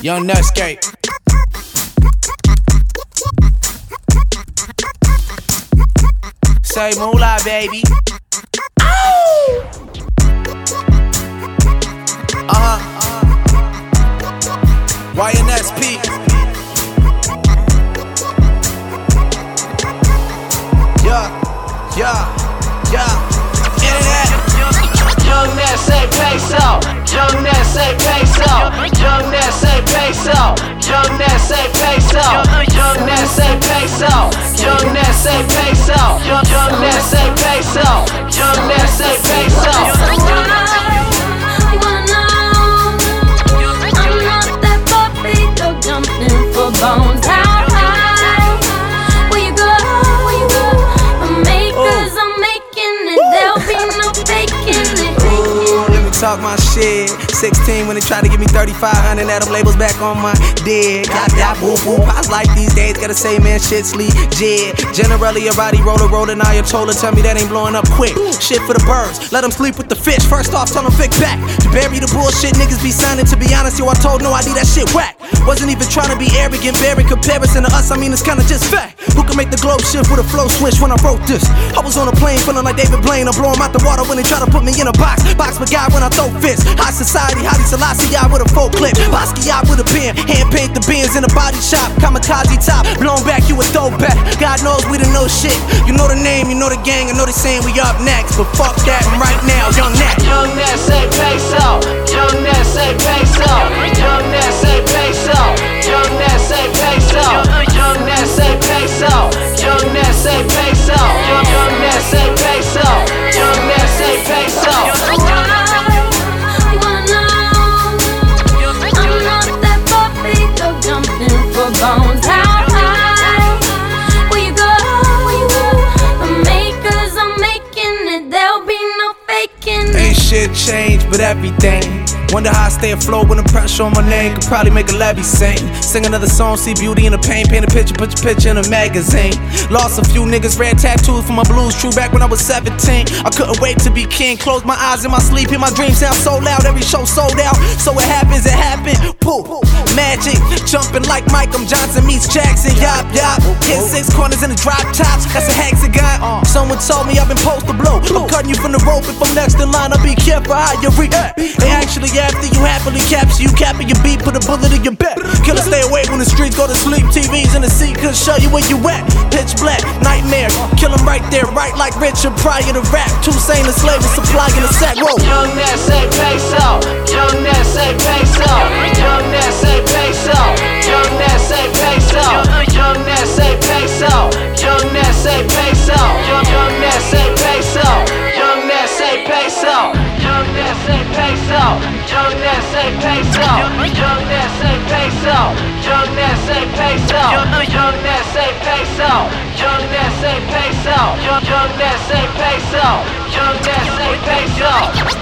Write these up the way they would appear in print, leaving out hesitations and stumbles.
Young Netscape. Say moolah, baby. YNSP. Young Ness say peso, Young Ness say peso, Young Ness say peso, Young Ness say peso, Young Ness say peso, Young Ness say peso, Young Ness say peso, Young Ness say peso. I'm not that puppy dog jumping for bones. How high will you go? Cause I'm making it, there'll be no faking it. Let me talk my shit. 16 when they try to give me 3,500, add them labels back on my dick. Got whoop whoop. I was like these days, gotta say man, shit's legit. Generally a body roller, Ayatollah, tell me that ain't blowing up quick. Shit for the birds, let them sleep with the fish. First off, tell them fix back. To bury the bullshit, niggas be signing. To be honest, yo, I told no ID, that shit whack. Wasn't even trying to be arrogant, bearing comparison to us, I mean it's kinda just fact. Who can make the globe shift with a flow switch when I wrote this? I was on a plane feeling like David Blaine. I'm blowing out the water when they try to put me in a box. Box for God when I throw fists. High society, Haile Selassie with a full clip. Basquiat with a pen, hand paint the bins in a body shop. Kamikaze top, blown back, you a throwback. God knows we done know shit. You know the name, you know the gang, I know they saying we up next. But fuck that, and right now, Young Ness. Young Ness say peso, Young Ness say peso, Young Ness say peso, Young Ness say peso, Young Ness say peso, Young Ness say peso, Young Ness say peso, Young Ness say peso. Bones. How high will you go? Cause I'm making it, there'll be no faking it. Ain't shit changed, but everything. Wonder how I stay afloat when the pressure on my name. Could probably make a levy sing. Sing another song, see beauty in the pain. Paint a picture, put your picture in a magazine. Lost a few niggas, red tattoos for my blues. True back when I was 17. I couldn't wait to be king. Close my eyes in my sleep, hear my dreams sound so loud. Every show sold out, so it happens, it happened. Poof, magic, jumping like Michael Johnson meets Jackson. Yop, yop, hit 6 corners in the drop tops. That's a hexagon. Someone told me I've been supposed to blow. I'm cutting you from the rope if I'm next in line. I'll be careful how you react. They actually after you happily capture you, capping your beat, put a bullet in your back. Killer stay away when the streets go to sleep. TVs in the seat couldn't show you where you at. Pitch black, nightmare, kill him right there, right like Richard Pryor to rap. Toussaint the slave with supply in a sack. Whoa. Young Ness say peso, Young Ness say peso, Young Ness say peso, Young Ness say peso, Young Ness say peso, Young Ness say peso, Young Ness say peso, Young Ness say peso, Young Ness say peso, Young Ness say peso, Young Ness say peso, Young Ness say peso, Young Ness say peso, Young Ness say peso, Young Ness say peso, Young Ness say peso.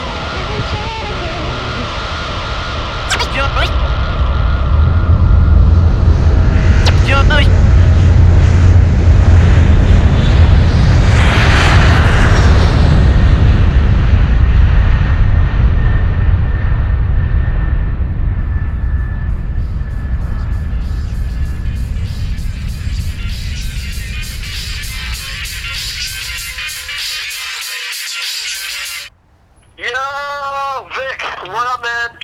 Yo, Vic, what up, man?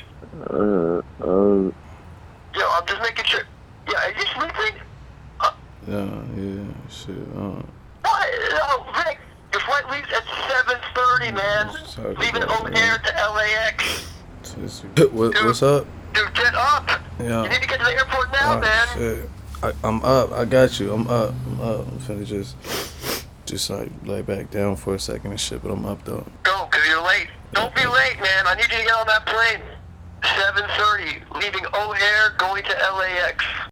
Yo, I'm just making sure. Yeah, are you sleeping? Yeah, shit. What? Yo, Vic, your flight leaves at 7:30, man. Leaving O'Hare to LAX. What's up? Dude, get up. Yeah. You need to get to the airport now, man. Shit. I'm up. I got you. I'm up. I'm finna just like lay back down for a second and shit, but I'm up though. Go, cause you're late. Don't be late, man. I need you to get on that plane. 7:30, leaving O'Hare, going to LAX.